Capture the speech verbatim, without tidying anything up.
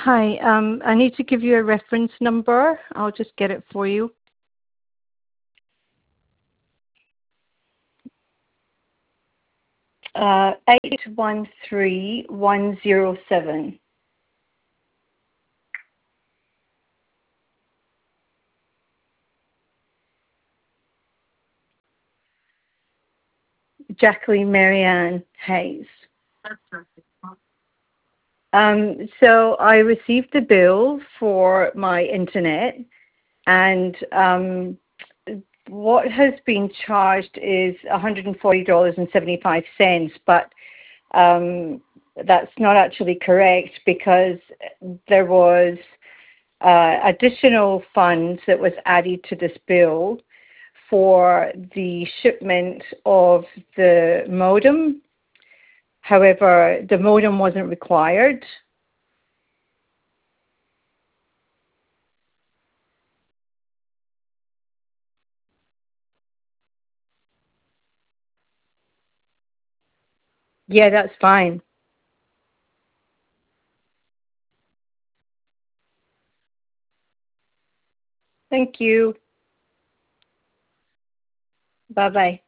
Hi, um, I need to give you a reference number. I'll just get it for you. Uh, eight one three one zero seven. Jacqueline Marianne Hayes. Um, so I received the bill for my internet, and um, what has been charged is one hundred forty dollars and seventy-five cents, but um, that's not actually correct because there was uh, additional funds that was added to this bill for the shipment of the modem. However, the modem wasn't required. Yeah, that's fine. Thank you. Bye-bye.